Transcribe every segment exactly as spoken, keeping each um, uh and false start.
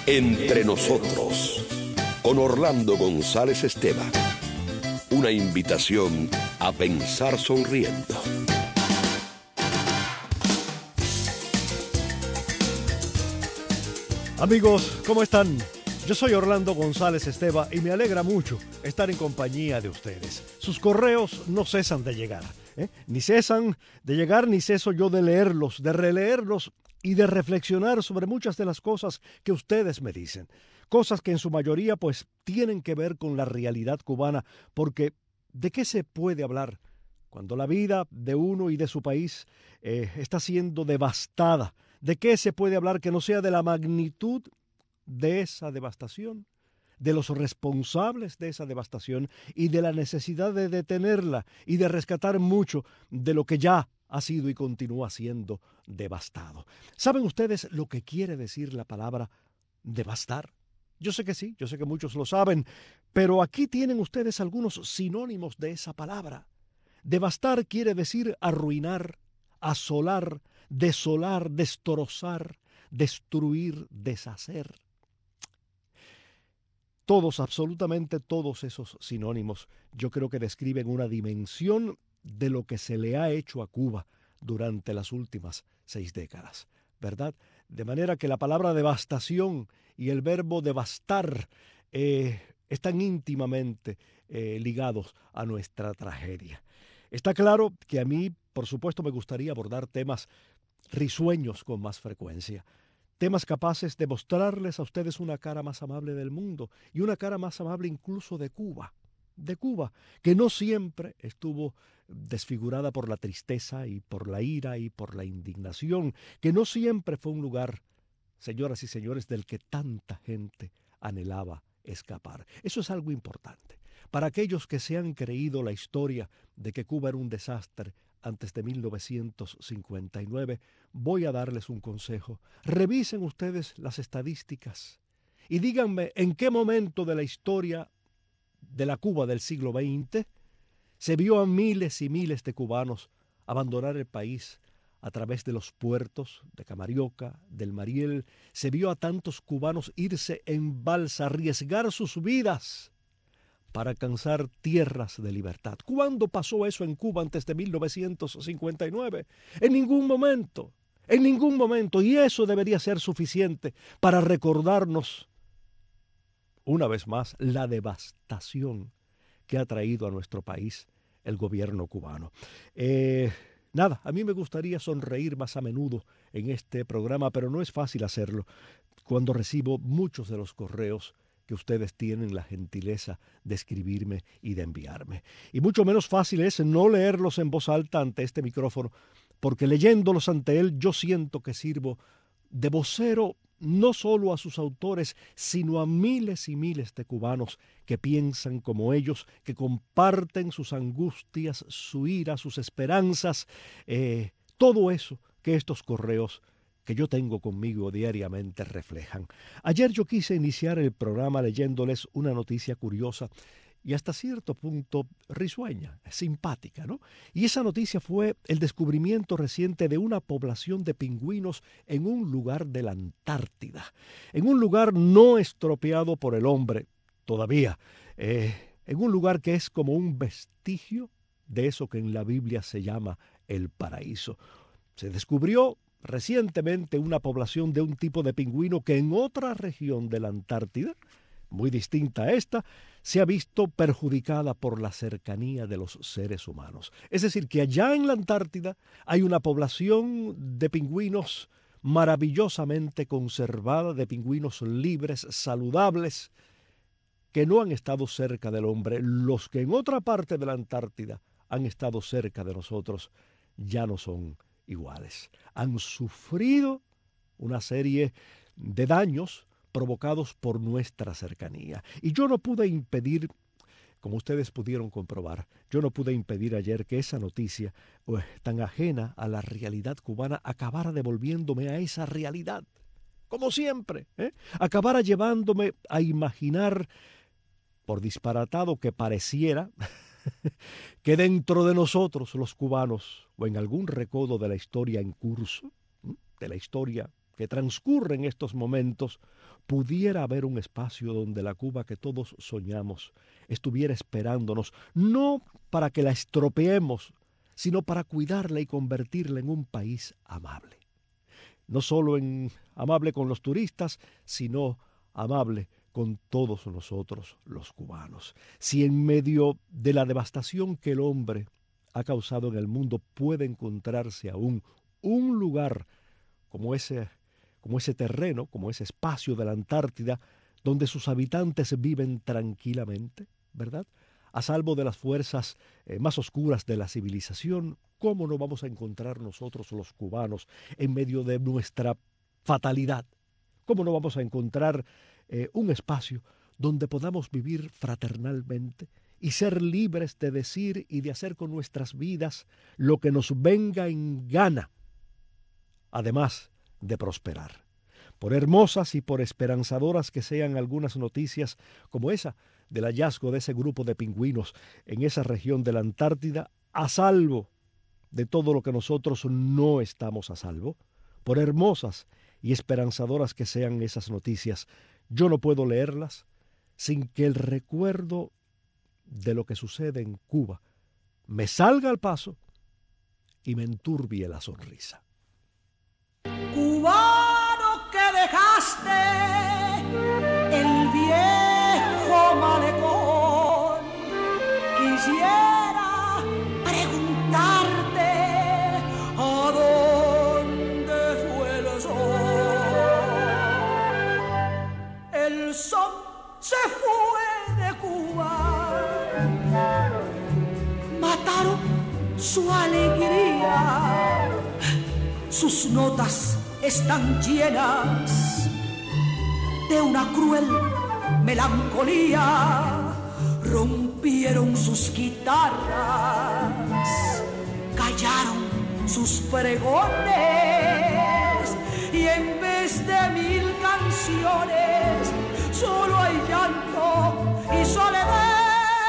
Entre nosotros, con Orlando González Esteban. Una invitación a pensar sonriendo. Amigos, ¿cómo están? Yo soy Orlando González Esteban y me alegra mucho estar en compañía de ustedes. Sus correos no cesan de llegar, ¿eh? Ni cesan de llegar, ni ceso yo de leerlos, de releerlos y de reflexionar sobre muchas de las cosas que ustedes me dicen. Cosas que en su mayoría pues tienen que ver con la realidad cubana, porque ¿de qué se puede hablar cuando la vida de uno y de su país eh, está siendo devastada? ¿De qué se puede hablar que no sea de la magnitud de esa devastación, de los responsables de esa devastación y de la necesidad de detenerla y de rescatar mucho de lo que ya ha sido y continúa siendo devastado? ¿Saben ustedes lo que quiere decir la palabra devastar? Yo sé que sí, yo sé que muchos lo saben, pero aquí tienen ustedes algunos sinónimos de esa palabra. Devastar quiere decir arruinar, asolar, desolar, destrozar, destruir, deshacer. Todos, absolutamente todos esos sinónimos, yo creo que describen una dimensión de lo que se le ha hecho a Cuba durante las últimas seis décadas, ¿verdad? De manera que la palabra devastación y el verbo devastar eh, están íntimamente eh, ligados a nuestra tragedia. Está claro que a mí, por supuesto, me gustaría abordar temas risueños con más frecuencia. Temas capaces de mostrarles a ustedes una cara más amable del mundo y una cara más amable incluso de Cuba, de Cuba, que no siempre estuvo desfigurada por la tristeza y por la ira y por la indignación, que no siempre fue un lugar, señoras y señores, del que tanta gente anhelaba escapar. Eso es algo importante. Para aquellos que se han creído la historia de que Cuba era un desastre antes de mil novecientos cincuenta y nueve, voy a darles un consejo. Revisen ustedes las estadísticas y díganme en qué momento de la historia de la Cuba del siglo veinte se vio a miles y miles de cubanos abandonar el país a través de los puertos de Camarioca, del Mariel. Se vio a tantos cubanos irse en balsa, arriesgar sus vidas para alcanzar tierras de libertad. ¿Cuándo pasó eso en Cuba antes de mil novecientos cincuenta y nueve? En ningún momento, en ningún momento. Y eso debería ser suficiente para recordarnos, una vez más, la devastación que ha traído a nuestro país el gobierno cubano. Eh, nada, a mí me gustaría sonreír más a menudo en este programa, pero no es fácil hacerlo cuando recibo muchos de los correos que ustedes tienen la gentileza de escribirme y de enviarme. Y mucho menos fácil es no leerlos en voz alta ante este micrófono, porque leyéndolos ante él yo siento que sirvo de vocero no solo a sus autores, sino a miles y miles de cubanos que piensan como ellos, que comparten sus angustias, su ira, sus esperanzas, eh, todo eso que estos correos que yo tengo conmigo diariamente reflejan. Ayer yo quise iniciar el programa leyéndoles una noticia curiosa y hasta cierto punto risueña, simpática, ¿no? Y esa noticia fue el descubrimiento reciente de una población de pingüinos en un lugar de la Antártida, en un lugar no estropeado por el hombre todavía, eh, en un lugar que es como un vestigio de eso que en la Biblia se llama el paraíso. Se descubrió recientemente una población de un tipo de pingüino que en otra región de la Antártida, muy distinta a esta, se ha visto perjudicada por la cercanía de los seres humanos. Es decir, que allá en la Antártida hay una población de pingüinos maravillosamente conservada, de pingüinos libres, saludables, que no han estado cerca del hombre. Los que en otra parte de la Antártida han estado cerca de nosotros ya no son iguales. Han sufrido una serie de daños provocados por nuestra cercanía. Y yo no pude impedir, como ustedes pudieron comprobar, yo no pude impedir ayer que esa noticia, pues, tan ajena a la realidad cubana, acabara devolviéndome a esa realidad. Como siempre, ¿eh? Acabara llevándome a imaginar, por disparatado que pareciera, que dentro de nosotros, los cubanos, o en algún recodo de la historia en curso, de la historia que transcurre en estos momentos, pudiera haber un espacio donde la Cuba que todos soñamos estuviera esperándonos, no para que la estropeemos, sino para cuidarla y convertirla en un país amable. No solo en amable con los turistas, sino amable con todos nosotros los cubanos. Si en medio de la devastación que el hombre ha causado en el mundo puede encontrarse aún un lugar como ese, como ese terreno, como ese espacio de la Antártida, donde sus habitantes viven tranquilamente, ¿verdad?, a salvo de las fuerzas eh, más oscuras de la civilización, ¿cómo no vamos a encontrar nosotros los cubanos en medio de nuestra fatalidad? ¿Cómo no vamos a encontrar eh, un espacio donde podamos vivir fraternalmente y ser libres de decir y de hacer con nuestras vidas lo que nos venga en gana, además de prosperar? Por hermosas y por esperanzadoras que sean algunas noticias como esa del hallazgo de ese grupo de pingüinos en esa región de la Antártida, a salvo de todo lo que nosotros no estamos a salvo, por hermosas y esperanzadoras que sean esas noticias, yo no puedo leerlas sin que el recuerdo de lo que sucede en Cuba me salga al paso y me enturbie la sonrisa. Cubano que dejaste el viejo malecón, quisiera preguntarte a dónde fue el sol. El sol se fue de Cuba, mataron su alegría, sus notas están llenas de una cruel melancolía, rompieron sus guitarras, callaron sus pregones, y en vez de mil canciones solo hay llanto y soledad.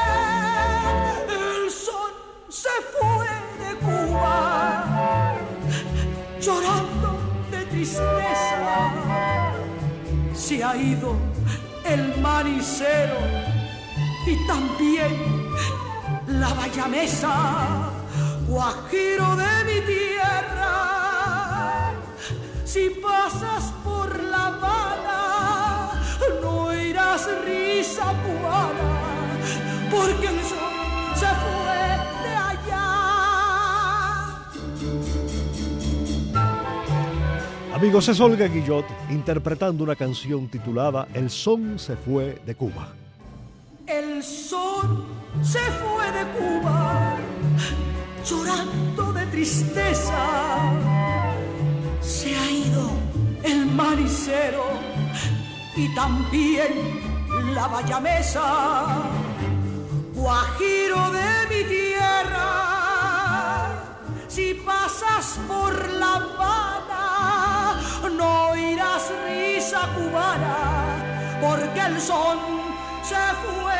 El sol se fue de Cuba llorando de tristeza, se ha ido el manicero y también la bayamesa, guajiro de mi tierra. Si pasas por La Habana, no irás risa cubana, porque el sol se fue de allá. Amigos, es Olga Guillot interpretando una canción titulada El son se fue de Cuba. El sol se fue de Cuba llorando de tristeza, se ha ido el manicero y también la bayamesa, guajiro de mi tierra. Si pasas por La Habana, no irás risa cubana, porque el son se fue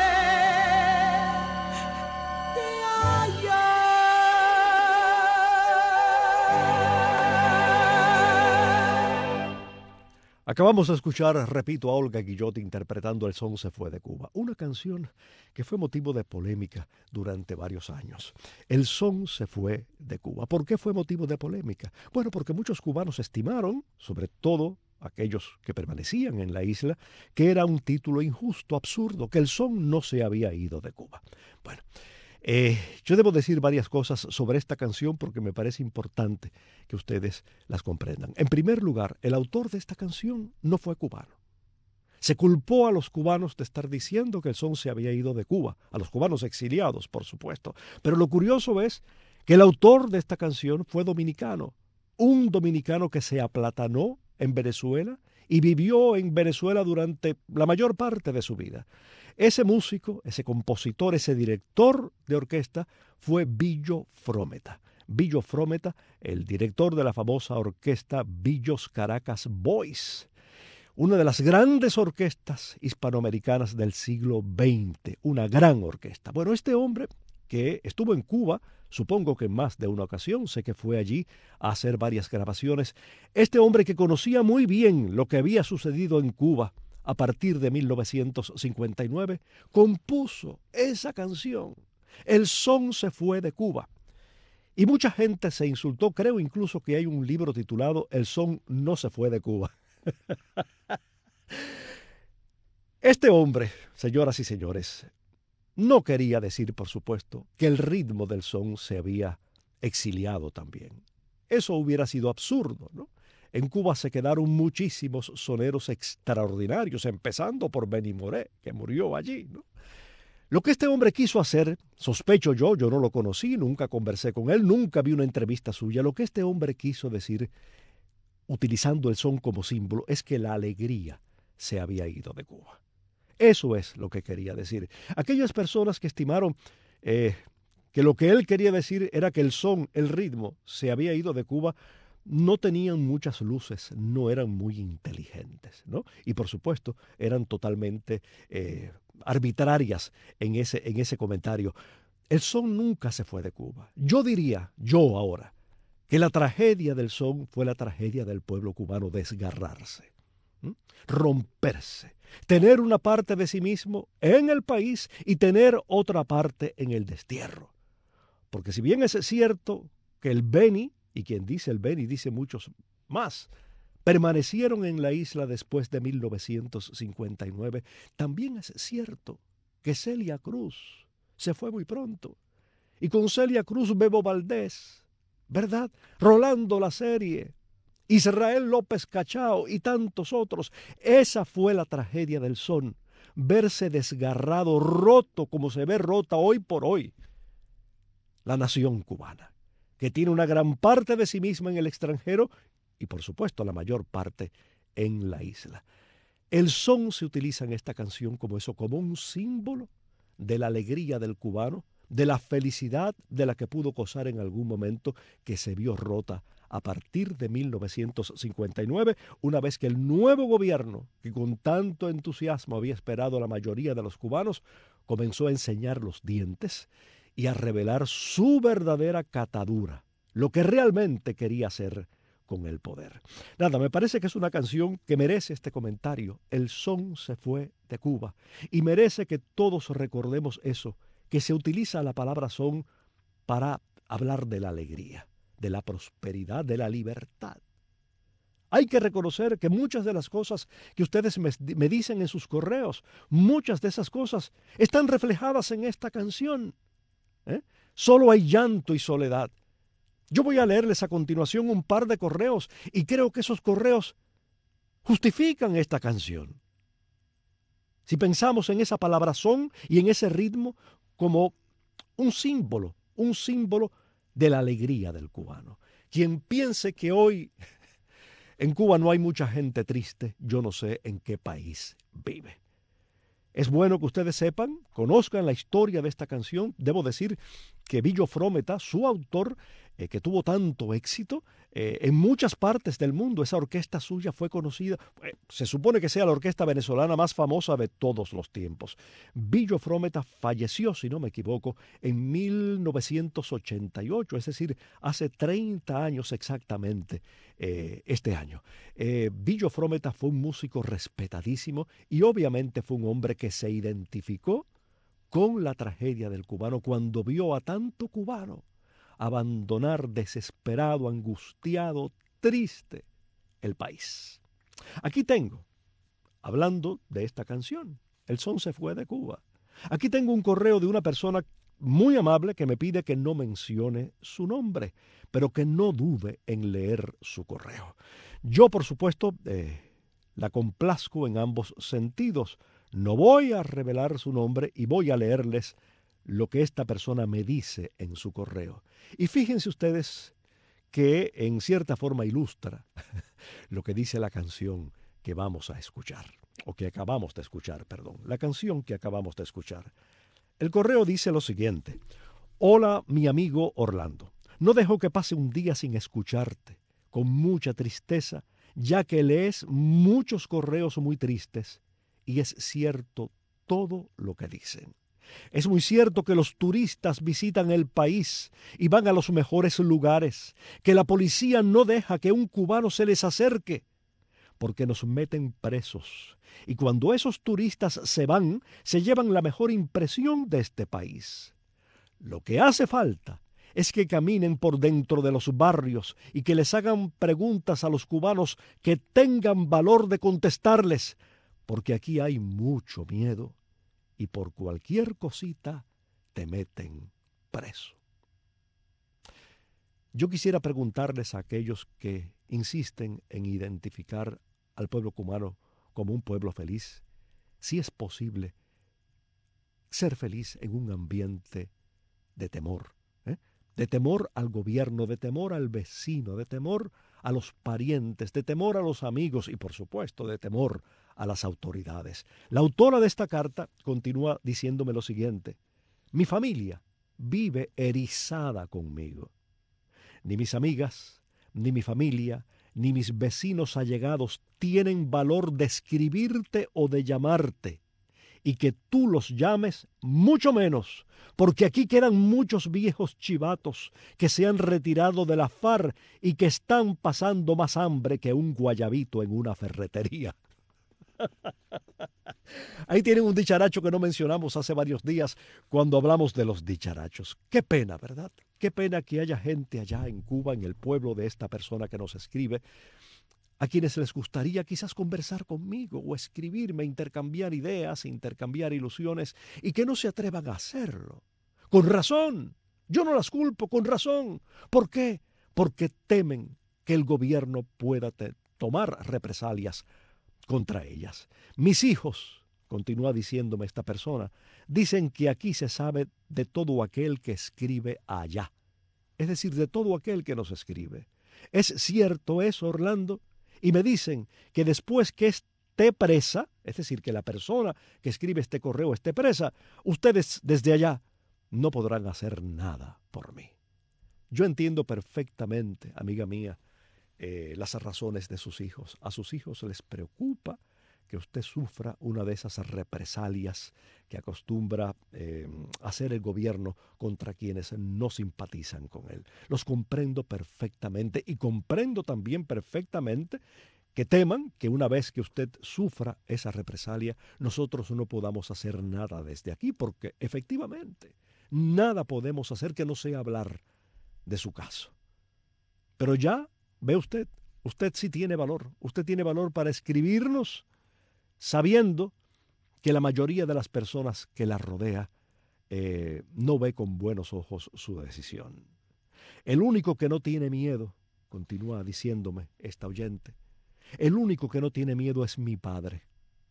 de allá. Acabamos de escuchar, repito, a Olga Guillot interpretando El son se fue de Cuba, una canción que fue motivo de polémica durante varios años. El son se fue de Cuba. ¿Por qué fue motivo de polémica? Bueno, porque muchos cubanos estimaron, sobre todo aquellos que permanecían en la isla, que era un título injusto, absurdo, que el son no se había ido de Cuba. Bueno, eh, yo debo decir varias cosas sobre esta canción porque me parece importante que ustedes las comprendan. En primer lugar, el autor de esta canción no fue cubano. Se culpó a los cubanos de estar diciendo que el son se había ido de Cuba, a los cubanos exiliados, por supuesto. Pero lo curioso es que el autor de esta canción fue dominicano, un dominicano que se aplatanó en Venezuela y vivió en Venezuela durante la mayor parte de su vida. Ese músico, ese compositor, ese director de orquesta fue Billo Frometa. Billo Frometa, el director de la famosa orquesta Billos Caracas Boys, una de las grandes orquestas hispanoamericanas del siglo veinte, una gran orquesta. Bueno, este hombre que estuvo en Cuba, supongo que en más de una ocasión, sé que fue allí a hacer varias grabaciones. Este hombre que conocía muy bien lo que había sucedido en Cuba a partir de mil novecientos cincuenta y nueve, compuso esa canción. El son se fue de Cuba. Y mucha gente se insultó, creo incluso que hay un libro titulado El son no se fue de Cuba. Este hombre, señoras y señores, no quería decir, por supuesto, que el ritmo del son se había exiliado también. Eso hubiera sido absurdo, ¿no? En Cuba se quedaron muchísimos soneros extraordinarios, empezando por Benny Moré, que murió allí, ¿no? Lo que este hombre quiso hacer, sospecho yo, yo no lo conocí, nunca conversé con él, nunca vi una entrevista suya, lo que este hombre quiso decir, utilizando el son como símbolo, es que la alegría se había ido de Cuba. Eso es lo que quería decir. Aquellas personas que estimaron eh, que lo que él quería decir era que el son, el ritmo, se había ido de Cuba, no tenían muchas luces, no eran muy inteligentes, ¿no? Y por supuesto eran totalmente eh, arbitrarias en ese, en ese comentario. El son nunca se fue de Cuba. Yo diría, yo ahora, que la tragedia del son fue la tragedia del pueblo cubano desgarrarse, ¿m? romperse, tener una parte de sí mismo en el país y tener otra parte en el destierro. Porque si bien es cierto que el Beni, y quien dice el Beni dice muchos más, permanecieron en la isla después de mil novecientos cincuenta y nueve, también es cierto que Celia Cruz se fue muy pronto. Y con Celia Cruz Bebo Valdés, ¿verdad? Rolando La Serie, Israel López Cachao y tantos otros. Esa fue la tragedia del son, verse desgarrado, roto como se ve rota hoy por hoy la nación cubana, que tiene una gran parte de sí misma en el extranjero y por supuesto la mayor parte en la isla. El son se utiliza en esta canción como eso, como un símbolo de la alegría del cubano, de la felicidad de la que pudo gozar en algún momento, que se vio rota a partir de mil novecientos cincuenta y nueve, una vez que el nuevo gobierno, que con tanto entusiasmo había esperado a la mayoría de los cubanos, comenzó a enseñar los dientes y a revelar su verdadera catadura, lo que realmente quería hacer con el poder. Nada, me parece que es una canción que merece este comentario. El son se fue de Cuba y merece que todos recordemos eso, que se utiliza la palabra son para hablar de la alegría, de la prosperidad, de la libertad. Hay que reconocer que muchas de las cosas que ustedes me, me dicen en sus correos, muchas de esas cosas están reflejadas en esta canción. ¿Eh? Solo hay llanto y soledad. Yo voy a leerles a continuación un par de correos y creo que esos correos justifican esta canción. Si pensamos en esa palabra son y en ese ritmo como un símbolo, un símbolo de la alegría del cubano. Quien piense que hoy en Cuba no hay mucha gente triste, yo no sé en qué país vive. Es bueno que ustedes sepan, conozcan la historia de esta canción. Debo decir que Billo Frometa, su autor, eh, que tuvo tanto éxito, eh, en muchas partes del mundo esa orquesta suya fue conocida, eh, se supone que sea la orquesta venezolana más famosa de todos los tiempos. Billo Frometa falleció, si no me equivoco, en mil novecientos ochenta y ocho, es decir, hace treinta años exactamente eh, este año. Eh, Billo Frometa fue un músico respetadísimo y obviamente fue un hombre que se identificó con la tragedia del cubano cuando vio a tanto cubano abandonar desesperado, angustiado, triste el país. Aquí tengo, hablando de esta canción, El son se fue de Cuba. Aquí tengo un correo de una persona muy amable que me pide que no mencione su nombre, pero que no dude en leer su correo. Yo, por supuesto, eh, la complazco en ambos sentidos. No voy a revelar su nombre y voy a leerles lo que esta persona me dice en su correo. Y fíjense ustedes que en cierta forma ilustra lo que dice la canción que vamos a escuchar, o que acabamos de escuchar, perdón, la canción que acabamos de escuchar. El correo dice lo siguiente: hola, mi amigo Orlando, no dejo que pase un día sin escucharte, con mucha tristeza, ya que lees muchos correos muy tristes, y es cierto todo lo que dicen. Es muy cierto que los turistas visitan el país y van a los mejores lugares, que la policía no deja que un cubano se les acerque, porque nos meten presos. Y cuando esos turistas se van, se llevan la mejor impresión de este país. Lo que hace falta es que caminen por dentro de los barrios y que les hagan preguntas a los cubanos que tengan valor de contestarles, porque aquí hay mucho miedo y por cualquier cosita te meten preso. Yo quisiera preguntarles a aquellos que insisten en identificar al pueblo cubano como un pueblo feliz, si es posible ser feliz en un ambiente de temor, ¿eh? de temor al gobierno, de temor al vecino, de temor a los parientes, de temor a los amigos y, por supuesto, de temor a las autoridades. La autora de esta carta continúa diciéndome lo siguiente: mi familia vive erizada conmigo. Ni mis amigas, ni mi familia, ni mis vecinos allegados tienen valor de escribirte o de llamarte, y que tú los llames mucho menos, porque aquí quedan muchos viejos chivatos que se han retirado de la FARC y que están pasando más hambre que un guayabito en una ferretería. Ahí tienen un dicharacho que no mencionamos hace varios días cuando hablamos de los dicharachos. Qué pena, ¿verdad? Qué pena que haya gente allá en Cuba, en el pueblo de esta persona que nos escribe, a quienes les gustaría quizás conversar conmigo o escribirme, intercambiar ideas, intercambiar ilusiones, y que no se atrevan a hacerlo. Con razón, yo no las culpo, con razón. ¿Por qué? Porque temen que el gobierno pueda te- tomar represalias contra ellas. Mis hijos, continúa diciéndome esta persona, dicen que aquí se sabe de todo aquel que escribe allá. Es decir, de todo aquel que nos escribe. ¿Es cierto eso, Orlando? Y me dicen que después que esté presa, es decir, que la persona que escribe este correo esté presa, ustedes desde allá no podrán hacer nada por mí. Yo entiendo perfectamente, amiga mía, eh, las razones de sus hijos. A sus hijos les preocupa que usted sufra una de esas represalias que acostumbra eh, hacer el gobierno contra quienes no simpatizan con él. Los comprendo perfectamente y comprendo también perfectamente que teman que una vez que usted sufra esa represalia, nosotros no podamos hacer nada desde aquí, porque efectivamente nada podemos hacer que no sea hablar de su caso. Pero ya ve usted, usted sí tiene valor, usted tiene valor para escribirnos, sabiendo que la mayoría de las personas que la rodea eh, no ve con buenos ojos su decisión. El único que no tiene miedo, continúa diciéndome esta oyente, el único que no tiene miedo es mi padre.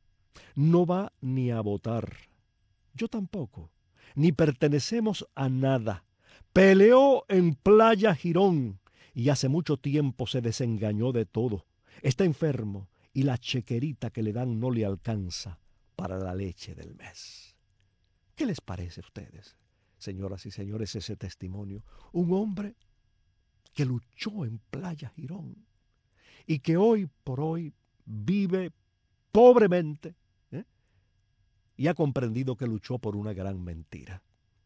No va ni a votar. Yo tampoco. Ni pertenecemos a nada. Peleó en Playa Girón y hace mucho tiempo se desengañó de todo. Está enfermo y la chequerita que le dan no le alcanza para la leche del mes. ¿Qué les parece a ustedes, señoras y señores, ese testimonio? Un hombre que luchó en Playa Girón y que hoy por hoy vive pobremente, ¿eh? y ha comprendido que luchó por una gran mentira.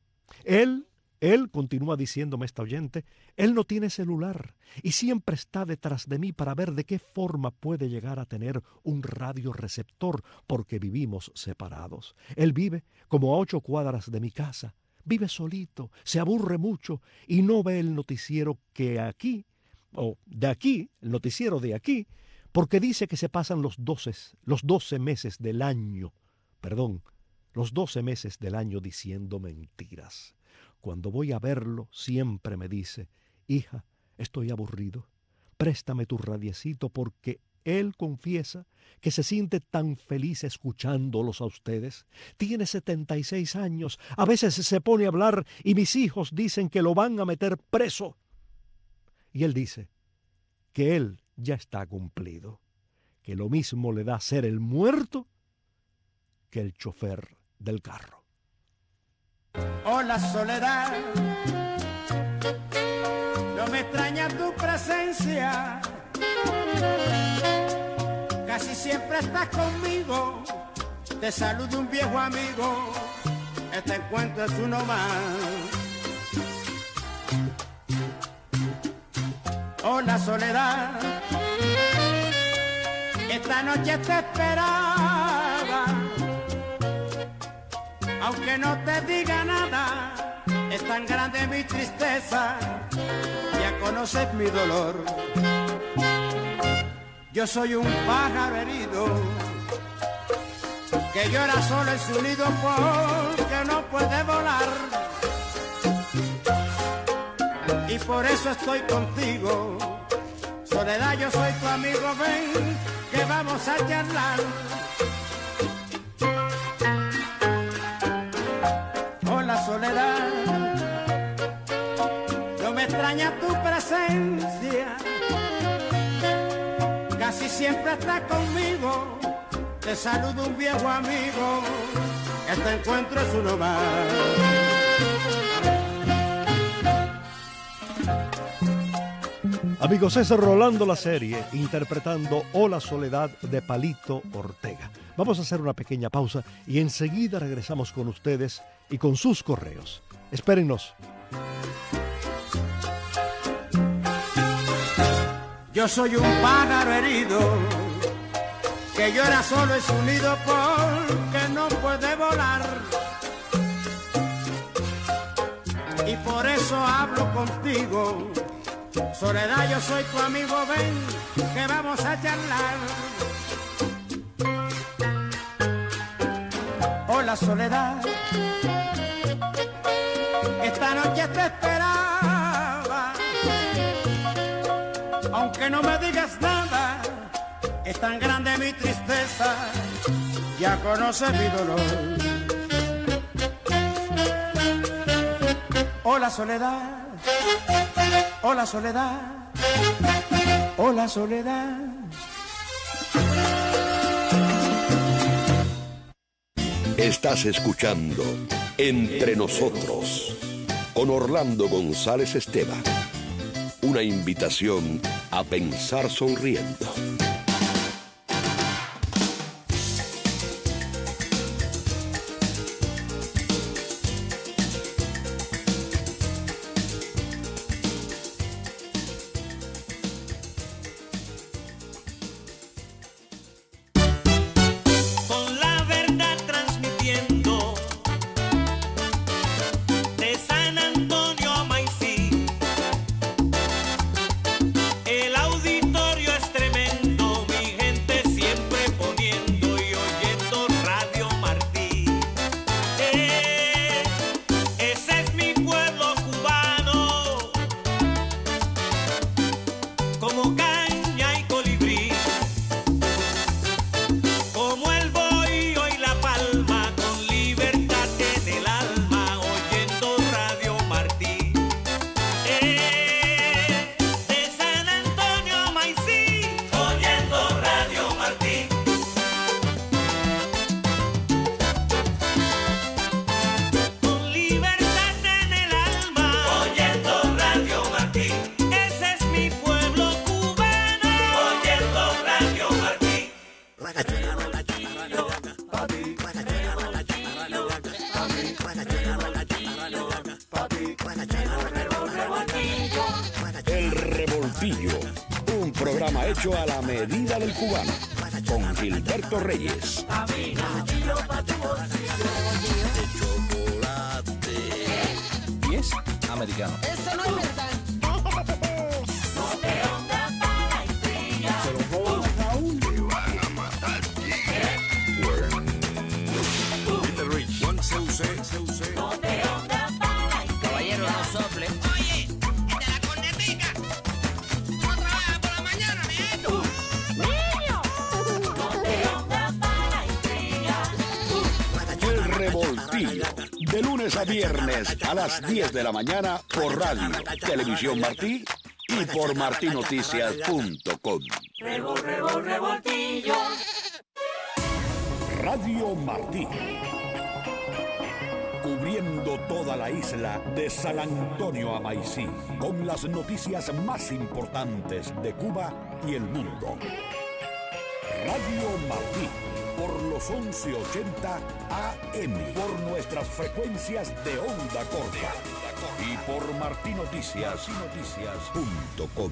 Él, él, continúa diciéndome esta oyente, él no tiene celular y siempre está detrás de mí para ver de qué forma puede llegar a tener un radioreceptor, porque vivimos separados. Él vive como a ocho cuadras de mi casa, vive solito, se aburre mucho y no ve el noticiero que aquí, o de aquí, el noticiero de aquí, porque dice que se pasan los doce, los doce meses del año, perdón, los doce meses del año diciendo mentiras. Cuando voy a verlo, siempre me dice, hija, estoy aburrido, préstame tu radiecito, porque él confiesa que se siente tan feliz escuchándolos a ustedes. Tiene setenta y seis años, a veces se pone a hablar y mis hijos dicen que lo van a meter preso. Y él dice que él ya está cumplido, que lo mismo le da ser el muerto que el chofer del carro. Hola soledad, no me extraña tu presencia, casi siempre estás conmigo, te saluda un viejo amigo este encuentro es uno más. Hola soledad, esta noche te esperaba, aunque no te diga nada, es tan grande mi tristeza, ya conoces mi dolor. Yo soy un pájaro herido, que llora solo en su nido porque no puede volar. Y por eso estoy contigo, soledad, yo soy tu amigo, ven, que vamos a charlar. Hola soledad, no me extraña tu presencia, casi siempre estás conmigo, te saludo un viejo amigo, este encuentro es uno más. Amigos, es Rolando la Serie interpretando Hola Soledad de Palito Ortega. Vamos a hacer una pequeña pausa y enseguida regresamos con ustedes y con sus correos. Espérennos. Yo soy un pájaro herido, que llora solo en su nido porque no puede volar. Y por eso hablo contigo, soledad, yo soy tu amigo, ven, que vamos a charlar. Hola soledad, esta noche te esperaba, aunque no me digas nada, es tan grande mi tristeza, ya conoces mi dolor. Hola soledad, hola soledad, hola soledad. Estás escuchando Entre Nosotros con Orlando González Esteban. Una invitación a pensar sonriendo. Un programa hecho a la medida del cubano, con Gilberto Reyes. ¿Y es americano? Eso no es verdad. No te honras para intriga. Se lo roban a Raúl. Te van a matar. No te honras para intriga. Caballero, no sople. Oye, de la cornetica. Tú no trabajas por la mañana, mi hijo. ¡Niño! No te honras para intriga. El Revoltillo. De lunes a viernes a las diez de la mañana por radio, Televisión Martí y por martí noticias punto com. Revol, revol, revoltillo. Radio Martí. Cubriendo toda la isla de San Antonio a Maicí, con las noticias más importantes de Cuba y el mundo. Radio Martí, por los once ochenta A M, por nuestras frecuencias de onda corta y por martí noticias punto com.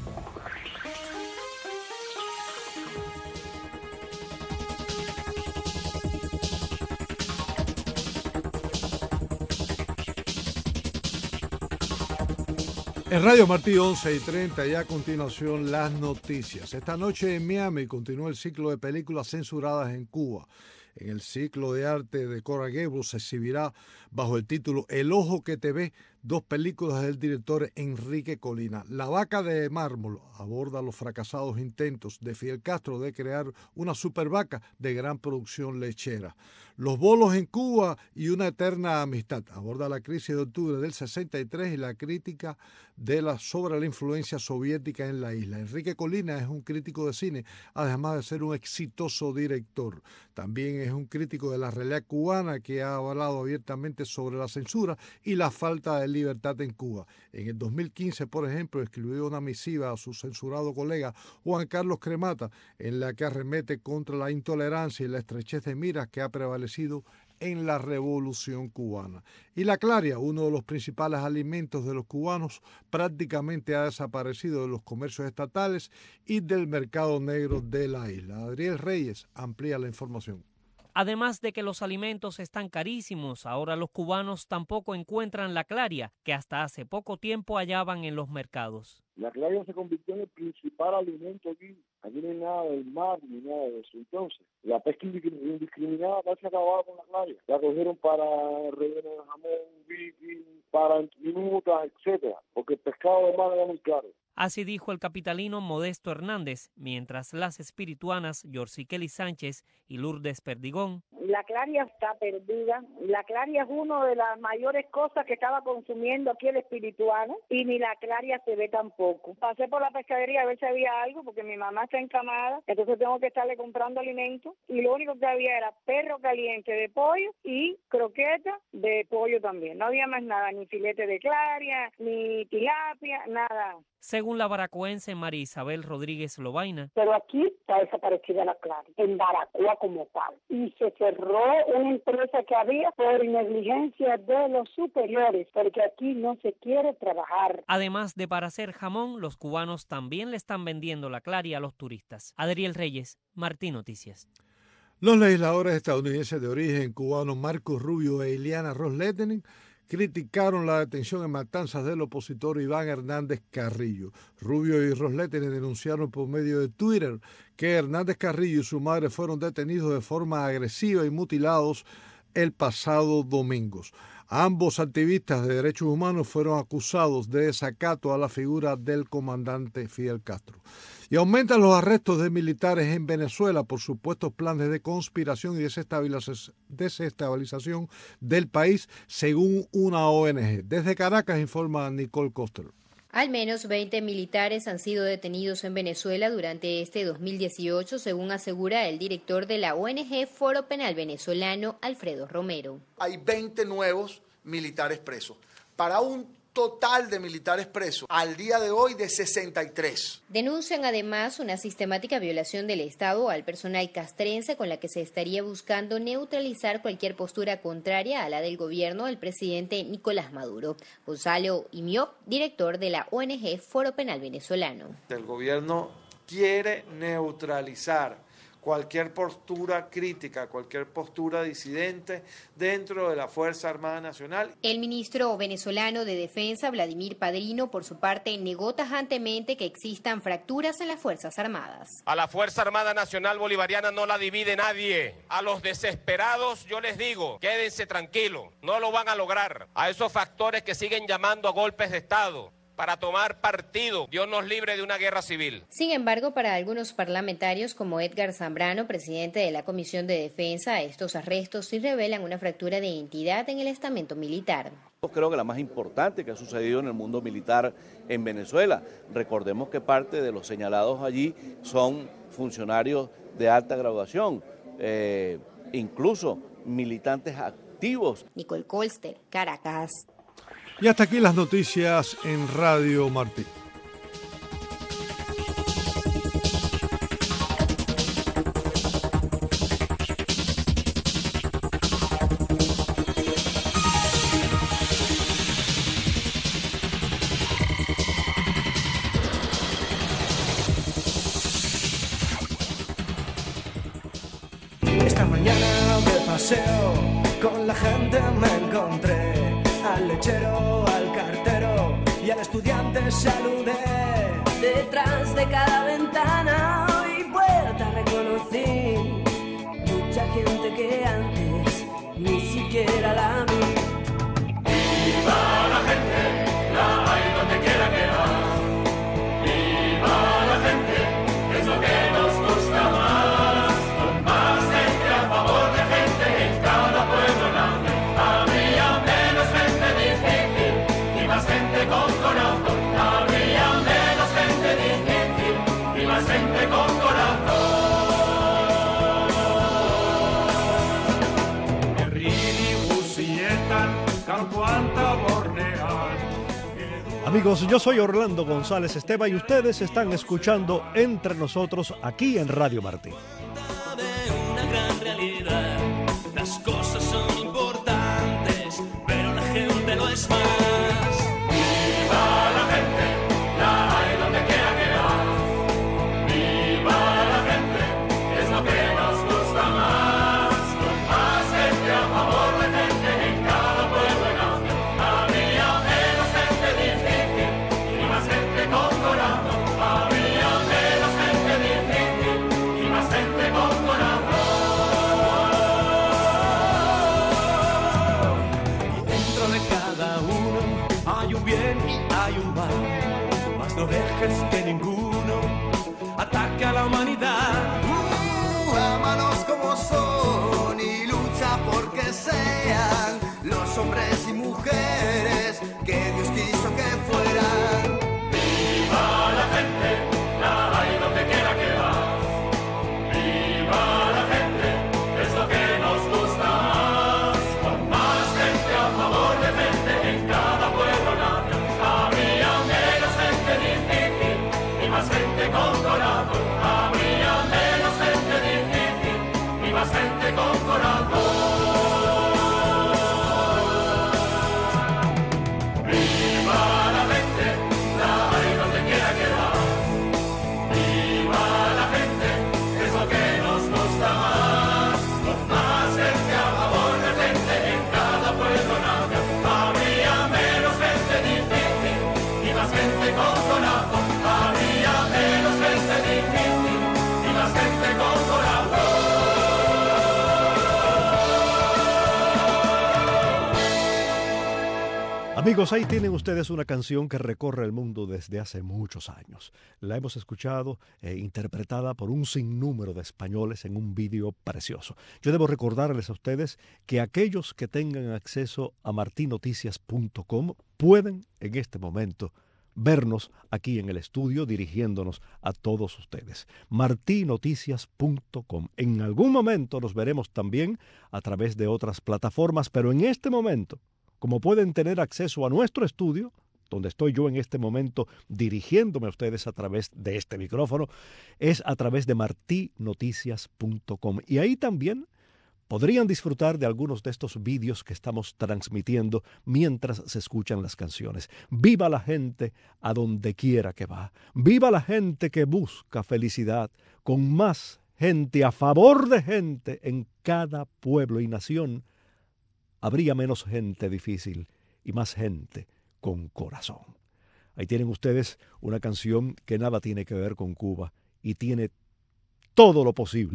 En Radio Martí once y treinta y a continuación las noticias. Esta noche en Miami continúa el ciclo de películas censuradas en Cuba. En el ciclo de arte de Coral Gables se exhibirá bajo el título El ojo que te ve, dos películas del director Enrique Colina. La vaca de mármol aborda los fracasados intentos de Fidel Castro de crear una supervaca de gran producción lechera. Los bolos en Cuba y una eterna amistad aborda la crisis de octubre del sesenta y tres y la crítica de la, sobre la influencia soviética en la isla. Enrique Colina es un crítico de cine, además de ser un exitoso director. También es un crítico de la realidad cubana que ha hablado abiertamente sobre la censura y la falta de libertad en Cuba. En el dos mil quince, por ejemplo, escribió una misiva a su censurado colega Juan Carlos Cremata, en la que arremete contra la intolerancia y la estrechez de miras que ha prevalecido en la Revolución Cubana. Y la claria, uno de los principales alimentos de los cubanos, prácticamente ha desaparecido de los comercios estatales y del mercado negro de la isla. Adriel Reyes amplía la información. Además de que los alimentos están carísimos, ahora los cubanos tampoco encuentran la claria, que hasta hace poco tiempo hallaban en los mercados. La claria se convirtió en el principal alimento aquí. Aquí no hay nada del mar ni nada de eso. Entonces, la pesca indiscriminada casi acababa con la claria. La cogieron para relleno de jamón, bifi, para minutas, etcétera, porque el pescado de mar era muy caro. Así dijo el capitalino Modesto Hernández, mientras las espirituanas Yorcy Kelly Sánchez y Lourdes Perdigón. La claria está perdida. La claria es una de las mayores cosas que estaba consumiendo aquí el espirituano y ni la claria se ve tampoco. Pasé por la pescadería a ver si había algo porque mi mamá está encamada, entonces tengo que estarle comprando alimentos y lo único que había era perro caliente de pollo y croqueta de pollo también. No había más nada, ni filete de claria, ni tilapia, nada. Según la baracoense María Isabel Rodríguez Lobaina. Pero aquí está desaparecida la claria, en Baracoa como tal. Y se cerró una empresa que había por negligencia de los superiores, porque aquí no se quiere trabajar. Además de para hacer jamón, los cubanos también le están vendiendo la claria a los turistas. Adriel Reyes, Martí Noticias. Los legisladores estadounidenses de origen cubano Marcos Rubio e Ileana Ros-Lehtinen criticaron la detención en Matanzas del opositor Iván Hernández Carrillo. Rubio y Ros-Lehtinen denunciaron por medio de Twitter que Hernández Carrillo y su madre fueron detenidos de forma agresiva y mutilados el pasado domingo. Ambos activistas de derechos humanos fueron acusados de desacato a la figura del comandante Fidel Castro. Y aumentan los arrestos de militares en Venezuela por supuestos planes de conspiración y desestabilización del país, según una O N G. Desde Caracas informa Nicole Coster. Al menos veinte militares han sido detenidos en Venezuela durante este dos mil dieciocho, según asegura el director de la O N G Foro Penal Venezolano, Alfredo Romero. Hay veinte nuevos militares presos, para un total de militares presos al día de hoy de sesenta y tres. Denuncian además una sistemática violación del Estado al personal castrense con la que se estaría buscando neutralizar cualquier postura contraria a la del gobierno del presidente Nicolás Maduro. Gonzalo Imiop, director de la O N G Foro Penal Venezolano. El gobierno quiere neutralizar cualquier postura crítica, cualquier postura disidente dentro de la Fuerza Armada Nacional. El ministro venezolano de Defensa, Vladimir Padrino, por su parte, negó tajantemente que existan fracturas en las Fuerzas Armadas. A la Fuerza Armada Nacional Bolivariana no la divide nadie. A los desesperados yo les digo, quédense tranquilos, no lo van a lograr. A esos factores que siguen llamando a golpes de Estado para tomar partido, Dios nos libre de una guerra civil. Sin embargo, para algunos parlamentarios como Edgar Zambrano, presidente de la Comisión de Defensa, estos arrestos sí revelan una fractura de identidad en el estamento militar. Creo que la más importante que ha sucedido en el mundo militar en Venezuela. Recordemos que parte de los señalados allí son funcionarios de alta graduación, eh, incluso militantes activos. Nicole Colster, Caracas. Y hasta aquí las noticias en Radio Martí. Esta mañana de paseo con la gente me encontré, al lechero, al cartero y al estudiante saludé. Detrás de cada ventana y puerta reconocí mucha gente que antes ni siquiera la vi. Viva la gente, la hay donde quiera que va. Viva la gente, es lo que nos gusta más. Con más gente a favor de gente en cada pueblo nace. Habría menos gente difícil y más gente con corazón. Habría menos gente difícil y más gente con corazón. Amigos, yo soy Orlando González Esteban y ustedes están escuchando Entre Nosotros aquí en Radio Martí. Una gran realidad, las cosas son importantes, pero la gente lo es más. Viva la gente, la hay donde quiera que va. Viva la gente, es lo que nos gusta más. Con más gente a favor de gente en cada pueblo nace. Habría menos gente difícil y más gente con corazón. Habría menos gente difícil y más gente con corazón. Y dentro de cada uno hay un bien y hay un mal, mas no dejes que ninguno ataque a la humanidad. Uh, ámalos como son y lucha porque sean los hombres y mujeres que Dios quiso que fueran. Viva la gente, la hay donde quiera que va. Viva la gente, es lo que nos gusta más. Con más gente a favor de gente en cada pueblo nace. Habría menos gente difícil y más gente con corazón. Habría menos gente difícil y más gente con corazón. Viva la gente, la hay donde quiera que va. Viva la gente, es lo que nos gusta más. Con más gente a favor de gente en cada pueblo nace. Habría menos gente difícil y más gente con corazón. Habría menos gente difícil y más gente con corazón. Amigos, ahí tienen ustedes una canción que recorre el mundo desde hace muchos años. La hemos escuchado eh, interpretada por un sinnúmero de españoles en un vídeo precioso. Yo debo recordarles a ustedes que aquellos que tengan acceso a marti noticias punto com pueden en este momento vernos aquí en el estudio dirigiéndonos a todos ustedes. marti noticias punto com. En algún momento nos veremos también a través de otras plataformas, pero en este momento, como pueden tener acceso a nuestro estudio, donde estoy yo en este momento dirigiéndome a ustedes a través de este micrófono, es a través de marti noticias punto com. Y ahí también podrían disfrutar de algunos de estos vídeos que estamos transmitiendo mientras se escuchan las canciones. Viva la gente a donde quiera que va. Viva la gente que busca felicidad, con más gente a favor de gente en cada pueblo y nación. Habría menos gente difícil y más gente con corazón. Ahí tienen ustedes una canción que nada tiene que ver con Cuba y tiene todo lo posible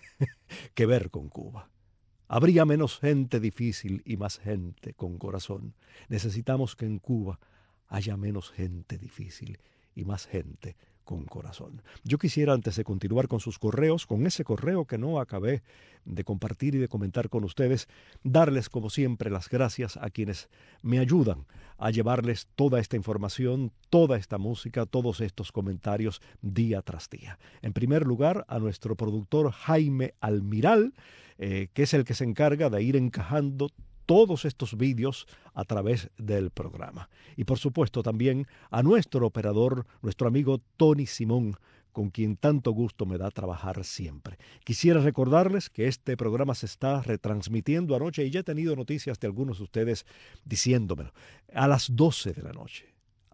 que ver con Cuba. Habría menos gente difícil y más gente con corazón. Necesitamos que en Cuba haya menos gente difícil y más gente con corazón. Yo quisiera, antes de continuar con sus correos, con ese correo que no acabé de compartir y de comentar con ustedes, darles como siempre las gracias a quienes me ayudan a llevarles toda esta información, toda esta música, todos estos comentarios día tras día. En primer lugar, a nuestro productor Jaime Almiral, eh, que es el que se encarga de ir encajando todos estos vídeos a través del programa. Y por supuesto también a nuestro operador, nuestro amigo Tony Simón, con quien tanto gusto me da trabajar siempre. Quisiera recordarles que este programa se está retransmitiendo anoche y ya he tenido noticias de algunos de ustedes diciéndomelo. A las doce de la noche.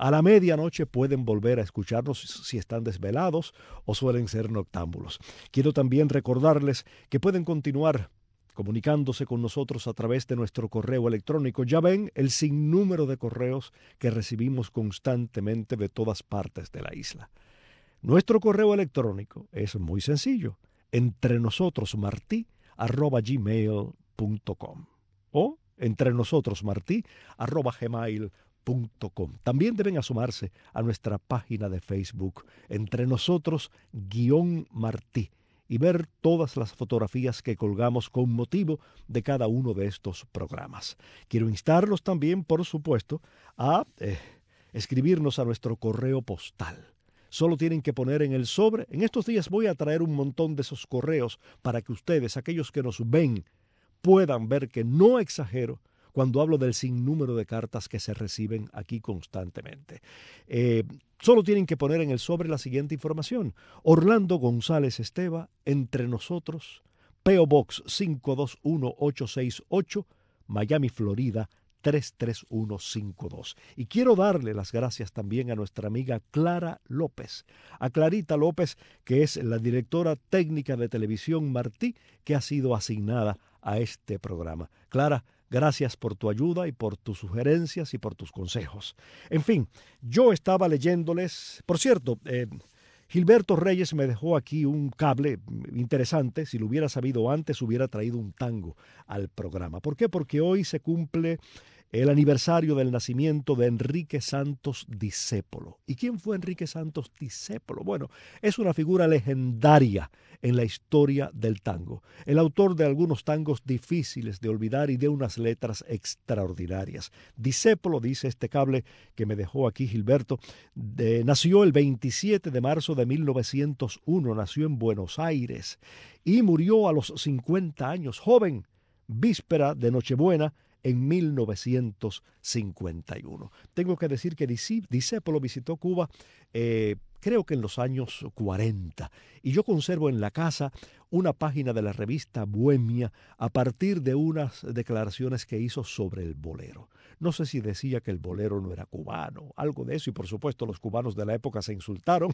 A la medianoche pueden volver a escucharnos si están desvelados o suelen ser noctámbulos. Quiero también recordarles que pueden continuar comunicándose con nosotros a través de nuestro correo electrónico. Ya ven el sinnúmero de correos que recibimos constantemente de todas partes de la isla. Nuestro correo electrónico es muy sencillo, entrenosotrosmartí arroba gmail punto com o entrenosotrosmartí arroba gmail punto com. También deben asomarse a nuestra página de Facebook, Entre Nosotros guión Martí, y ver todas las fotografías que colgamos con motivo de cada uno de estos programas. Quiero instarlos también, por supuesto, a eh, escribirnos a nuestro correo postal. Solo tienen que poner en el sobre. En estos días voy a traer un montón de esos correos para que ustedes, aquellos que nos ven, puedan ver que no exagero cuando hablo del sinnúmero de cartas que se reciben aquí constantemente. Eh, solo tienen que poner en el sobre la siguiente información. Orlando González Esteva, Entre Nosotros, P O Box cinco dos uno ocho seis ocho, Miami, Florida, tres tres uno cinco dos. Y quiero darle las gracias también a nuestra amiga Clara López, a Clarita López, que es la directora técnica de Televisión Martí, que ha sido asignada a este programa. Clara, gracias por tu ayuda y por tus sugerencias y por tus consejos. En fin, yo estaba leyéndoles. Por cierto, eh, Gilberto Reyes me dejó aquí un cable interesante. Si lo hubiera sabido antes, hubiera traído un tango al programa. ¿Por qué? Porque hoy se cumple el aniversario del nacimiento de Enrique Santos Discépolo. ¿Y quién fue Enrique Santos Discépolo? Bueno, es una figura legendaria en la historia del tango. El autor de algunos tangos difíciles de olvidar y de unas letras extraordinarias. Discépolo, dice este cable que me dejó aquí Gilberto, de, nació el veintisiete de marzo de mil novecientos uno, nació en Buenos Aires y murió a los cincuenta años, joven, víspera de Nochebuena, en mil novecientos cincuenta y uno. Tengo que decir que Discépolo visitó Cuba eh, creo que en los años cuarenta, y yo conservo en la casa una página de la revista Bohemia a partir de unas declaraciones que hizo sobre el bolero. No sé si decía que el bolero no era cubano, algo de eso, y por supuesto los cubanos de la época se insultaron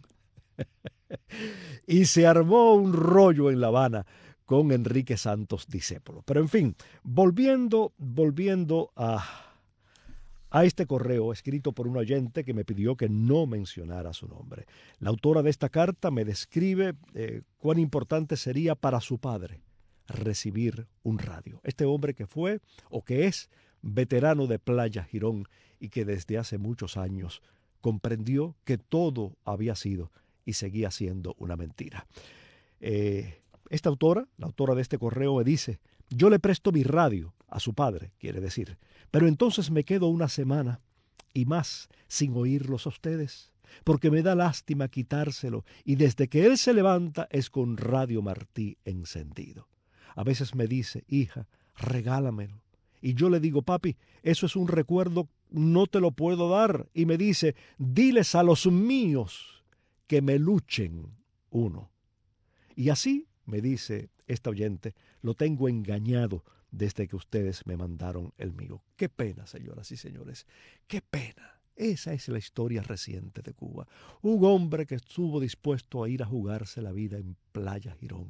y se armó un rollo en La Habana con Enrique Santos Discépolo. Pero en fin, volviendo, volviendo a, a este correo escrito por un oyente que me pidió que no mencionara su nombre. La autora de esta carta me describe eh, cuán importante sería para su padre recibir un radio. Este hombre que fue o que es veterano de Playa Girón y que desde hace muchos años comprendió que todo había sido y seguía siendo una mentira. Eh, Esta autora, la autora de este correo, me dice: yo le presto mi radio a su padre, quiere decir, pero entonces me quedo una semana y más sin oírlos a ustedes, porque me da lástima quitárselo, y desde que él se levanta es con Radio Martí encendido. A veces me dice: hija, regálamelo. Y yo le digo: papi, eso es un recuerdo, no te lo puedo dar. Y me dice: diles a los míos que me luchen uno. Y así, me dice esta oyente, lo tengo engañado desde que ustedes me mandaron el mío. Qué pena, señoras y señores, qué pena. Esa es la historia reciente de Cuba. Un hombre que estuvo dispuesto a ir a jugarse la vida en Playa Girón,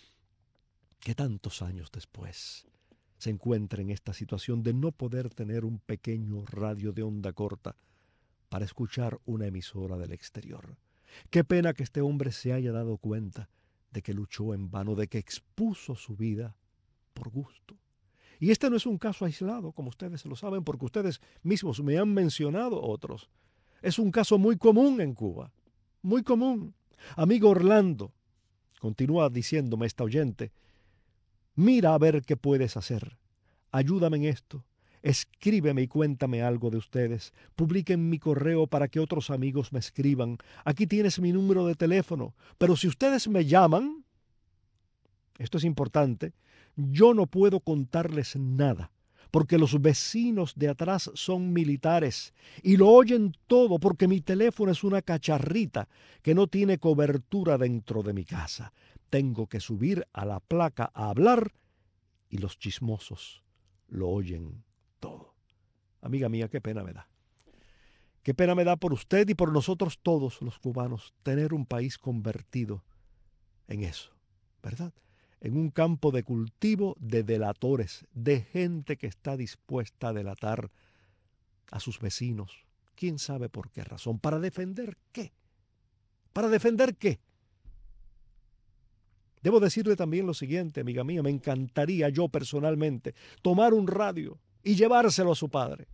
que tantos años después se encuentra en esta situación de no poder tener un pequeño radio de onda corta para escuchar una emisora del exterior. Qué pena que este hombre se haya dado cuenta de que luchó en vano, de que expuso su vida por gusto. Y este no es un caso aislado, como ustedes lo saben, porque ustedes mismos me han mencionado otros. Es un caso muy común en Cuba, muy común. Amigo Orlando, continúa diciéndome esta oyente, mira a ver qué puedes hacer. Ayúdame en esto. Escríbeme y cuéntame algo de ustedes. Publiquen mi correo para que otros amigos me escriban. Aquí tienes mi número de teléfono. Pero si ustedes me llaman, esto es importante, yo no puedo contarles nada, porque los vecinos de atrás son militares y lo oyen todo, porque mi teléfono es una cacharrita que no tiene cobertura dentro de mi casa. Tengo que subir a la placa a hablar y los chismosos lo oyen todo. Amiga mía, qué pena me da. Qué pena me da por usted y por nosotros todos los cubanos tener un país convertido en eso, ¿verdad? En un campo de cultivo de delatores, de gente que está dispuesta a delatar a sus vecinos. ¿Quién sabe por qué razón? ¿Para defender qué? ¿Para defender qué? Debo decirle también lo siguiente, amiga mía, me encantaría yo personalmente tomar un radio y llevárselo a su padre.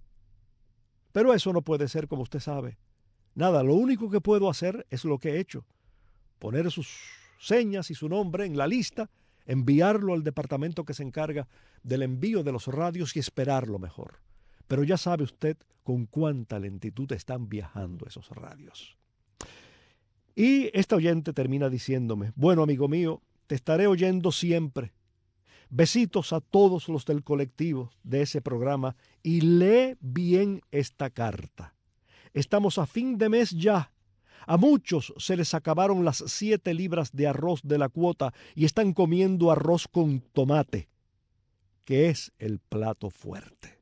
Pero eso no puede ser, como usted sabe. Nada, lo único que puedo hacer es lo que he hecho. Poner sus señas y su nombre en la lista, enviarlo al departamento que se encarga del envío de los radios y esperar lo mejor. Pero ya sabe usted con cuánta lentitud están viajando esos radios. Y esta oyente termina diciéndome, bueno, amigo mío, te estaré oyendo siempre. Besitos a todos los del colectivo de ese programa y lee bien esta carta. Estamos a fin de mes ya. A muchos se les acabaron las siete libras de arroz de la cuota y están comiendo arroz con tomate, que es el plato fuerte.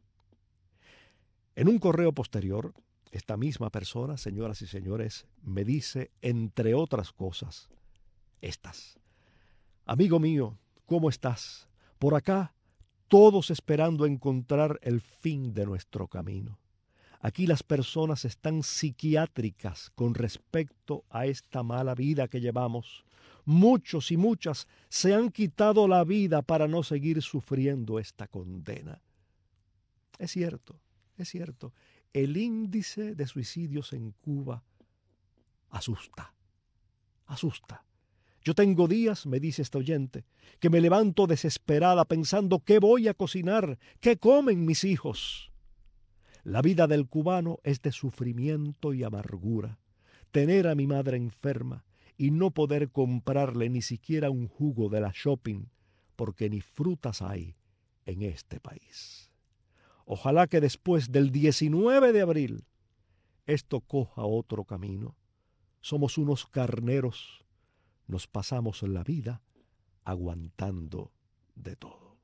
En un correo posterior, esta misma persona, señoras y señores, me dice, entre otras cosas, estas. Amigo mío, ¿cómo estás? Por acá, todos esperando encontrar el fin de nuestro camino. Aquí las personas están psiquiátricas con respecto a esta mala vida que llevamos. Muchos y muchas se han quitado la vida para no seguir sufriendo esta condena. Es cierto, es cierto. El índice de suicidios en Cuba asusta, asusta. Yo tengo días, me dice esta oyente, que me levanto desesperada pensando qué voy a cocinar, qué comen mis hijos. La vida del cubano es de sufrimiento y amargura. Tener a mi madre enferma y no poder comprarle ni siquiera un jugo de la shopping, porque ni frutas hay en este país. Ojalá que después del diecinueve de abril esto coja otro camino. Somos unos carneros. Nos pasamos la vida aguantando de todo.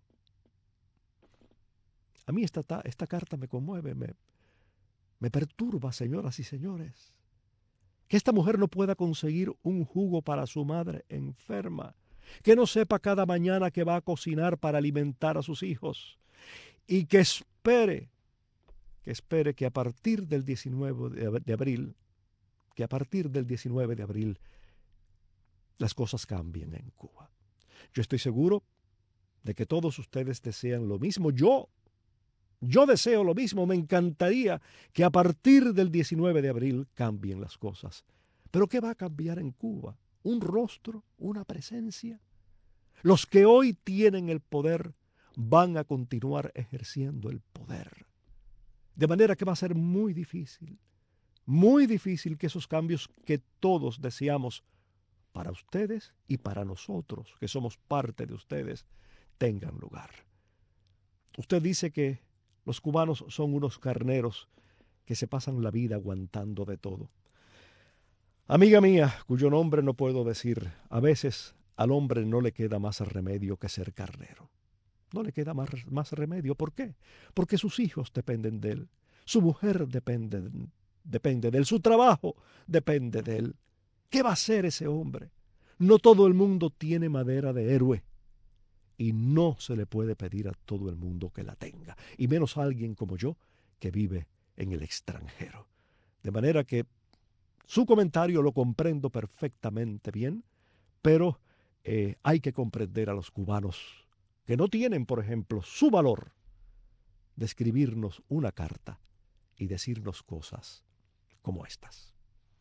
A mí esta, esta carta me conmueve, me, me perturba, señoras y señores. Que esta mujer no pueda conseguir un jugo para su madre enferma. Que no sepa cada mañana que va a cocinar para alimentar a sus hijos. Y que espere, que espere que a partir del diecinueve de abril, que a partir del diecinueve de abril, las cosas cambien en Cuba. Yo estoy seguro de que todos ustedes desean lo mismo. Yo, yo deseo lo mismo. Me encantaría que a partir del diecinueve de abril cambien las cosas. ¿Pero qué va a cambiar en Cuba? ¿Un rostro? ¿Una presencia? Los que hoy tienen el poder van a continuar ejerciendo el poder. De manera que va a ser muy difícil, muy difícil que esos cambios que todos deseamos para ustedes y para nosotros, que somos parte de ustedes, tengan lugar. Usted dice que los cubanos son unos carneros que se pasan la vida aguantando de todo. Amiga mía, cuyo nombre no puedo decir, a veces al hombre no le queda más remedio que ser carnero. No le queda más, más remedio. ¿Por qué? Porque sus hijos dependen de él, su mujer depende, depende de él, su trabajo depende de él. ¿Qué va a hacer ese hombre? No todo el mundo tiene madera de héroe y no se le puede pedir a todo el mundo que la tenga, y menos a alguien como yo que vive en el extranjero. De manera que su comentario lo comprendo perfectamente bien, pero eh, hay que comprender a los cubanos que no tienen, por ejemplo, su valor de escribirnos una carta y decirnos cosas como estas.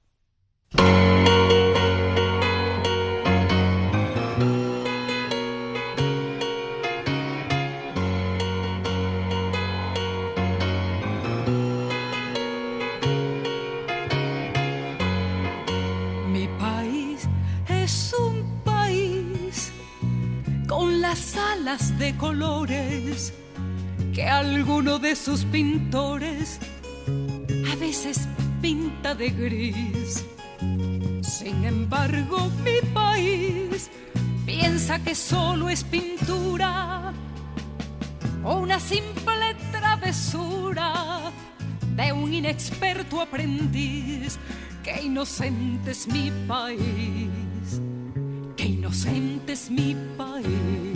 Mi país es un país con las alas de colores que alguno de sus pintores a veces pinta de gris. Sin embargo, mi país piensa que solo es pintura o una simple travesura de un inexperto aprendiz. Qué inocente es mi país, qué inocente es mi país.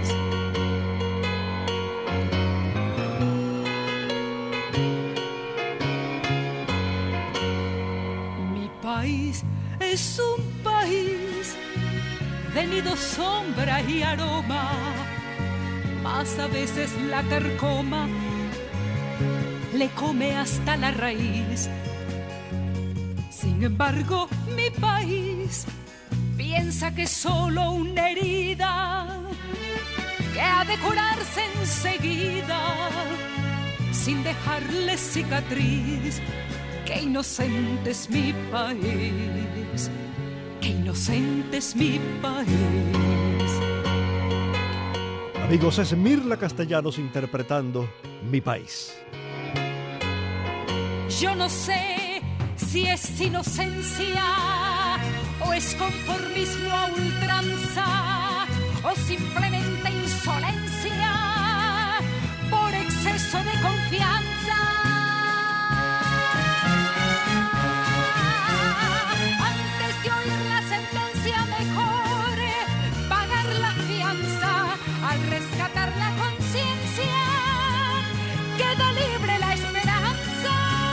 Mi país es un país de nido, sombra y aroma, mas a veces la carcoma le come hasta la raíz. Sin embargo, mi país piensa que es solo una herida que ha de curarse enseguida sin dejarle cicatriz. Qué inocente es mi país, qué inocente es mi país. Amigos, es Mirla Castellanos interpretando Mi País. Yo no sé si es inocencia o es conformismo a ultranza o simplemente insolencia por exceso de confianza. Antes de oír la sentencia mejor pagar la fianza. Al rescatar la conciencia queda libre la esperanza.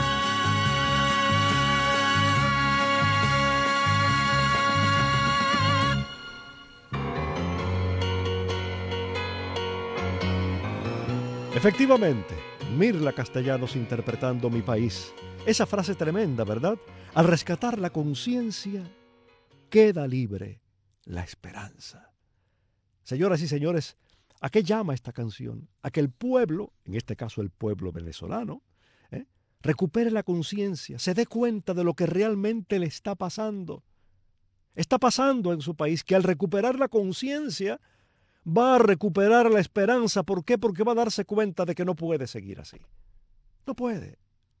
Efectivamente, Mirla Castellanos interpretando Mi País. Esa frase tremenda, ¿verdad? Al rescatar la conciencia, queda libre la esperanza. Señoras y señores, ¿a qué llama esta canción? A que el pueblo, en este caso el pueblo venezolano, ¿eh? recupere la conciencia, se dé cuenta de lo que realmente le está pasando. Está pasando en su país, que al recuperar la conciencia va a recuperar la esperanza. ¿Por qué? Porque va a darse cuenta de que no puede seguir así. No puede.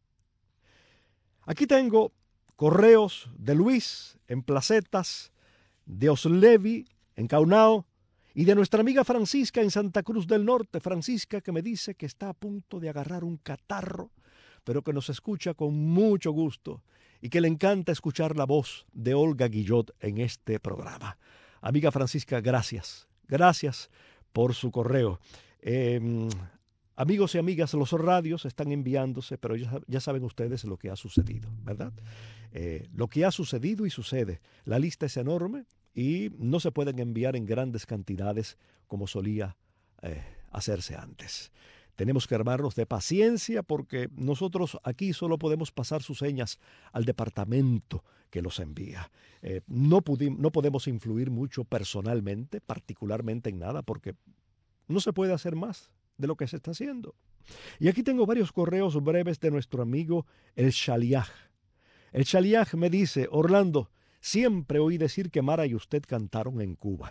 Aquí tengo correos de Luis en Placetas, de Oslevi en Caunao, y de nuestra amiga Francisca en Santa Cruz del Norte. Francisca, que me dice que está a punto de agarrar un catarro, pero que nos escucha con mucho gusto y que le encanta escuchar la voz de Olga Guillot en este programa. Amiga Francisca, gracias. Gracias por su correo. Eh, amigos y amigas, los radios están enviándose, pero ya, ya saben ustedes lo que ha sucedido, ¿verdad? Eh, lo que ha sucedido y sucede. La lista es enorme y no se pueden enviar en grandes cantidades como solía eh, hacerse antes. Tenemos que armarnos de paciencia porque nosotros aquí solo podemos pasar sus señas al departamento que los envía. Eh, no, pudi- no podemos influir mucho personalmente, particularmente en nada, porque no se puede hacer más de lo que se está haciendo. Y aquí tengo varios correos breves de nuestro amigo El Shaliach. El Shaliach me dice: Orlando, siempre oí decir que Mara y usted cantaron en Cuba.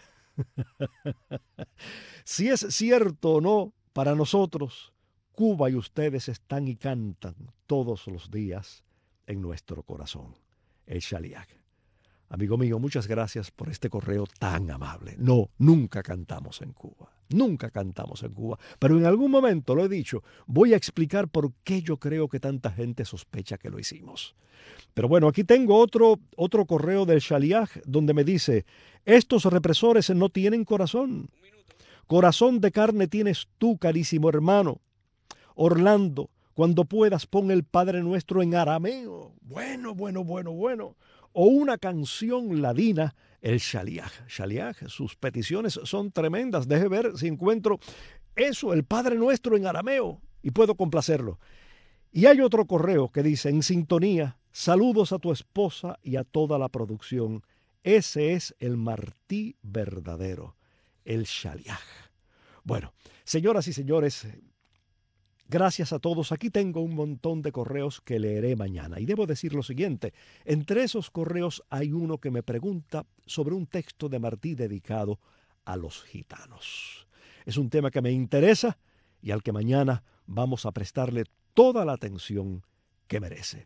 Si es cierto o no, para nosotros, Cuba y ustedes están y cantan todos los días en nuestro corazón. El Shaliach. Amigo mío, muchas gracias por este correo tan amable. No, nunca cantamos en Cuba. Nunca cantamos en Cuba. Pero en algún momento, lo he dicho, voy a explicar por qué yo creo que tanta gente sospecha que lo hicimos. Pero bueno, aquí tengo otro, otro correo del Shaliach donde me dice: estos represores no tienen corazón. Corazón de carne tienes tú, carísimo hermano. Orlando, cuando puedas pon el Padre Nuestro en arameo. Bueno, bueno, bueno, bueno. O una canción ladina, el Shaliach. Shaliach, sus peticiones son tremendas. Deje ver si encuentro eso, el Padre Nuestro en arameo, y puedo complacerlo. Y hay otro correo que dice: en sintonía, saludos a tu esposa y a toda la producción. Ese es el Martí verdadero, el Shaliach. Bueno, señoras y señores, gracias a todos. Aquí tengo un montón de correos que leeré mañana. Y debo decir lo siguiente: entre esos correos hay uno que me pregunta sobre un texto de Martí dedicado a los gitanos. Es un tema que me interesa y al que mañana vamos a prestarle toda la atención que merece.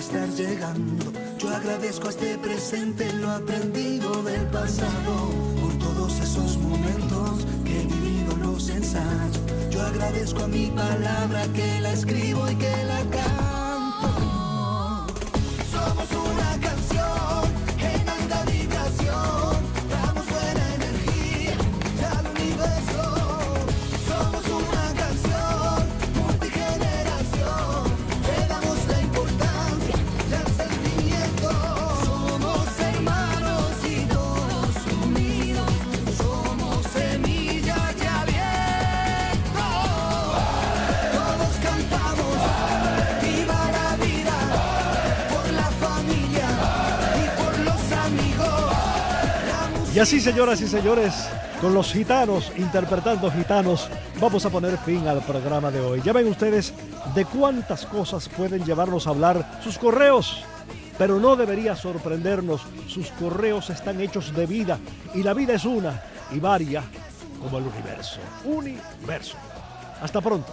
estar llegando. Yo agradezco a este presente lo aprendido del pasado, por todos esos momentos que he vivido en los ensayos. Yo agradezco a mi palabra que la escribo y que la canto. Somos una canción en alta vibración, damos buena energía al universo. Somos una canción multigeneración, le damos la importancia y el sentimiento. Somos hermanos y todos unidos, somos semilla y aliento. Todos cantamos viva la vida, por la familia y por los amigos. Y así, señoras y señores, con los gitanos interpretando gitanos, vamos a poner fin al programa de hoy. Ya ven ustedes de cuántas cosas pueden llevarnos a hablar sus correos. Pero no debería sorprendernos, sus correos están hechos de vida, y la vida es una y varia como el universo. Universo. Hasta pronto.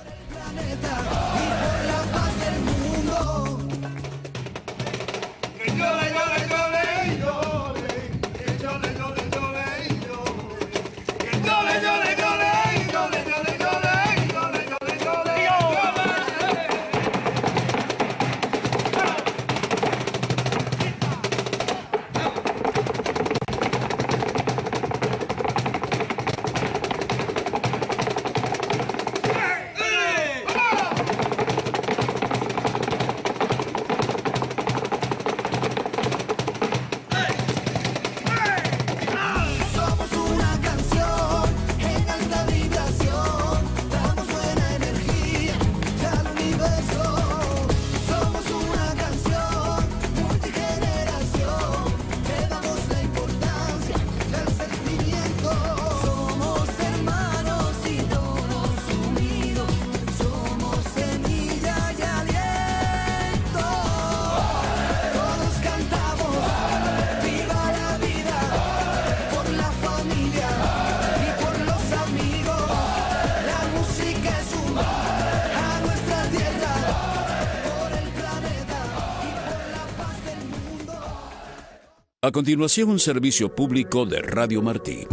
Somos una canción en alta vibración, damos buena energía al universo. Somos una canción multigeneración, le damos la importancia y el sentimiento. Somos hermanos y todos unidos, somos semilla y aliento. Todos cantamos viva la vida, por la familia y por los amigos. La música es un a nuestra tierra, por el planeta y por la paz del mundo. A continuación, un servicio público de Radio Martí.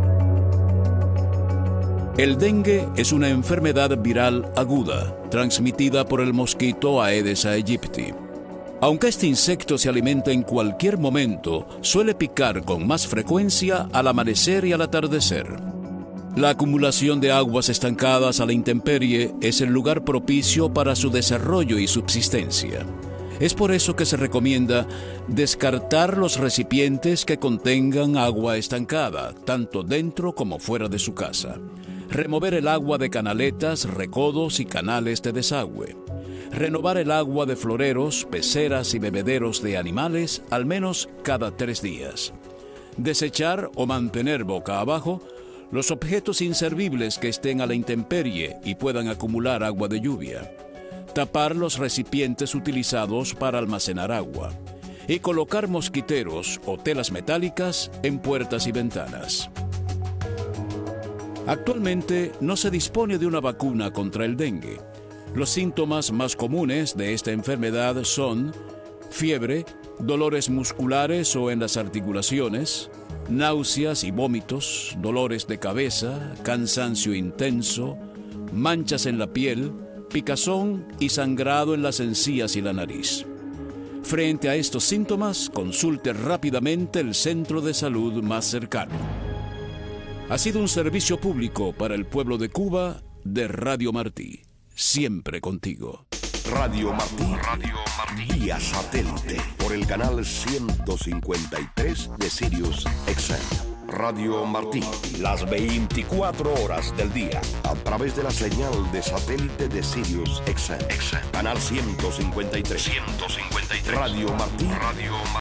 El dengue es una enfermedad viral aguda, transmitida por el mosquito Aedes aegypti. Aunque este insecto se alimenta en cualquier momento, suele picar con más frecuencia al amanecer y al atardecer. La acumulación de aguas estancadas a la intemperie es el lugar propicio para su desarrollo y subsistencia. Es por eso que se recomienda descartar los recipientes que contengan agua estancada, tanto dentro como fuera de su casa. Remover el agua de canaletas, recodos y canales de desagüe. Renovar el agua de floreros, peceras y bebederos de animales al menos cada tres días. Desechar o mantener boca abajo los objetos inservibles que estén a la intemperie y puedan acumular agua de lluvia. Tapar los recipientes utilizados para almacenar agua. Y colocar mosquiteros o telas metálicas en puertas y ventanas. Actualmente no se dispone de una vacuna contra el dengue. Los síntomas más comunes de esta enfermedad son fiebre, dolores musculares o en las articulaciones, náuseas y vómitos, dolores de cabeza, cansancio intenso, manchas en la piel, picazón y sangrado en las encías y la nariz. Frente a estos síntomas, consulte rápidamente el centro de salud más cercano. Ha sido un servicio público para el pueblo de Cuba de Radio Martí. Siempre contigo. Radio Martí, Radio Martí, vía satélite por el canal ciento cincuenta y tres de Sirius X M. Radio Martí, las veinticuatro horas del día, a través de la señal de satélite de Sirius X M. Canal ciento cincuenta y tres. ciento cincuenta y tres. Radio Martí, Radio Martí.